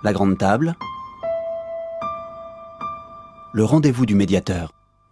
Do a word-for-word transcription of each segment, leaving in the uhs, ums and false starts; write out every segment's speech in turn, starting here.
La grande table. Le rendez-vous du médiateur.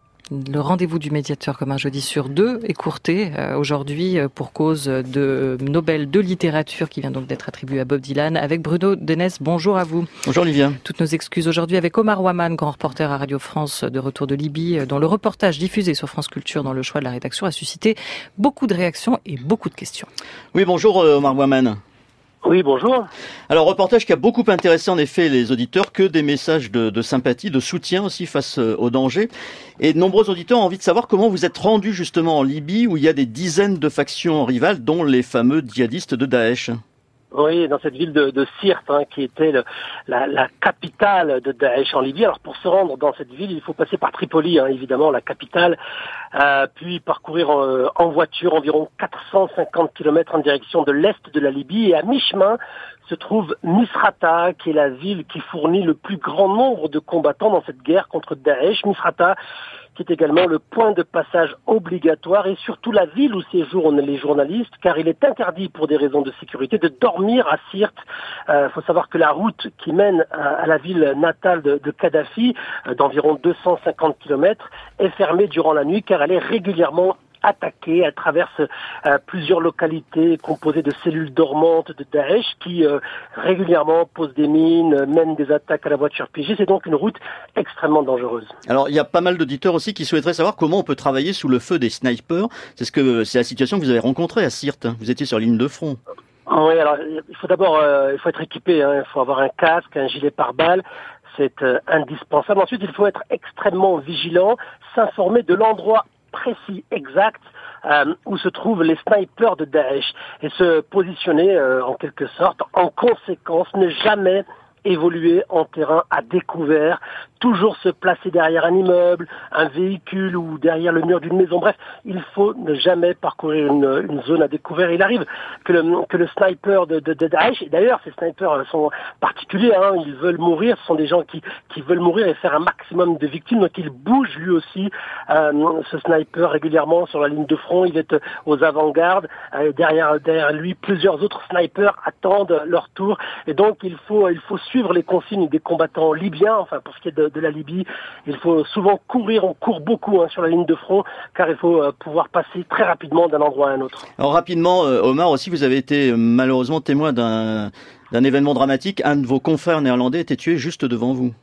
Le rendez-vous du médiateur, comme un jeudi sur deux, écourté euh, aujourd'hui euh, pour cause de Nobel de littérature qui vient donc d'être attribué à Bob Dylan, avec Bruno Denès. Bonjour à vous. Bonjour Olivia. Toutes nos excuses aujourd'hui avec Omar Ouaman, grand reporter à Radio France de retour de Libye, dont le reportage diffusé sur France Culture dans le choix de la rédaction a suscité beaucoup de réactions et beaucoup de questions. Oui, bonjour Omar Ouaman. Oui, bonjour. Alors, reportage qui a beaucoup intéressé en effet les auditeurs, que des messages de, de sympathie, de soutien aussi face au danger. Et de nombreux auditeurs ont envie de savoir comment vous êtes rendu justement en Libye, où il y a des dizaines de factions rivales, dont les fameux djihadistes de Daesh. Oui, dans cette ville de, de Sirte, hein, qui était le, la, la capitale de Daesh en Libye. Alors pour se rendre dans cette ville, il faut passer par Tripoli, hein, évidemment, la capitale, euh, puis parcourir en, en voiture environ quatre cent cinquante kilomètres en direction de l'est de la Libye. Et à mi-chemin se trouve Misrata, qui est la ville qui fournit le plus grand nombre de combattants dans cette guerre contre Daesh. Misrata, qui est également le point de passage obligatoire et surtout la ville où séjournent les journalistes, car il est interdit pour des raisons de sécurité de dormir à Sirte. Il euh, faut savoir que la route qui mène à, à la ville natale de, de Kadhafi, euh, d'environ deux cent cinquante kilomètres, est fermée durant la nuit car elle est régulièrement attaquée. Elle traverse euh, plusieurs localités composées de cellules dormantes de Daesh qui euh, régulièrement posent des mines, euh, mènent des attaques à la voiture piégée. C'est donc une route extrêmement dangereuse. Alors il y a pas mal d'auditeurs aussi qui souhaiteraient savoir comment on peut travailler sous le feu des snipers. C'est ce que c'est la situation que vous avez rencontrée à Sirte. Vous étiez sur ligne de front. Oui, alors il faut d'abord euh, il faut être équipé, hein. Il faut avoir un casque, un gilet pare-balles. C'est euh, indispensable. Ensuite, il faut être extrêmement vigilant, s'informer de l'endroit précis, exact, euh, où se trouvent les snipers de Daesh et se positionner euh, en quelque sorte en conséquence, ne jamais évoluer en terrain à découvert, toujours se placer derrière un immeuble, un véhicule ou derrière le mur d'une maison. Bref, il faut ne jamais parcourir une, une zone à découvert. Il arrive que le, que le sniper de, de, de Daesh, et d'ailleurs ces snipers sont particuliers, hein, ils veulent mourir, ce sont des gens qui, qui veulent mourir et faire un maximum de victimes, donc il bouge lui aussi, euh, ce sniper régulièrement sur la ligne de front, il est aux avant-gardes, euh, derrière, derrière lui plusieurs autres snipers attendent leur tour, et donc il faut, il faut suivre les consignes des combattants libyens, enfin pour ce qui est de, de la Libye, il faut souvent courir, on court beaucoup hein, sur la ligne de front, car il faut euh, pouvoir passer très rapidement d'un endroit à un autre. Alors rapidement, euh, Omar, aussi vous avez été euh, malheureusement témoin d'un, d'un événement dramatique, un de vos confrères néerlandais était tué juste devant vous.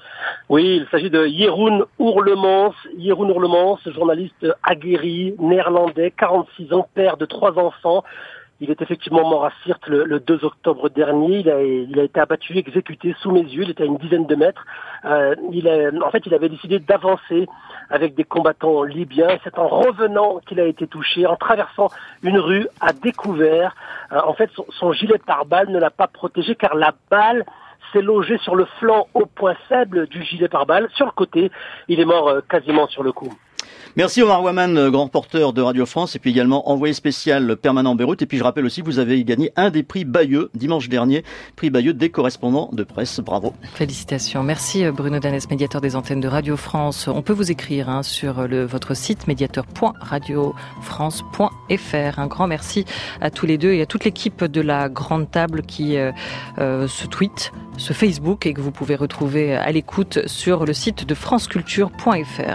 Oui, il s'agit de Jeroen Oerlemans, Jeroen Oerlemans, journaliste aguerri, néerlandais, quarante-six ans, père de trois enfants. Il est effectivement mort à Sirte le, le deux octobre dernier. Il a, il a été abattu, exécuté sous mes yeux. Il était à une dizaine de mètres. Euh, il a, en fait, il avait décidé d'avancer avec des combattants libyens. C'est en revenant qu'il a été touché, en traversant une rue à découvert. Euh, en fait, son, son gilet pare-balles ne l'a pas protégé car la balle s'est logée sur le flanc au point faible du gilet pare-balles. Sur le côté, il est mort euh, quasiment sur le coup. Merci Omar Ouaman, grand reporter de Radio France et puis également envoyé spécial permanent en Beyrouth. Et puis je rappelle aussi que vous avez gagné un des prix Bayeux dimanche dernier, prix Bayeux des correspondants de presse. Bravo. Félicitations. Merci Bruno Danès, médiateur des antennes de Radio France. On peut vous écrire hein, sur le, votre site médiateur point radio france point f r. Un grand merci à tous les deux et à toute l'équipe de la Grande Table qui euh, euh, se tweet, se Facebook et que vous pouvez retrouver à l'écoute sur le site de franceculture point f r.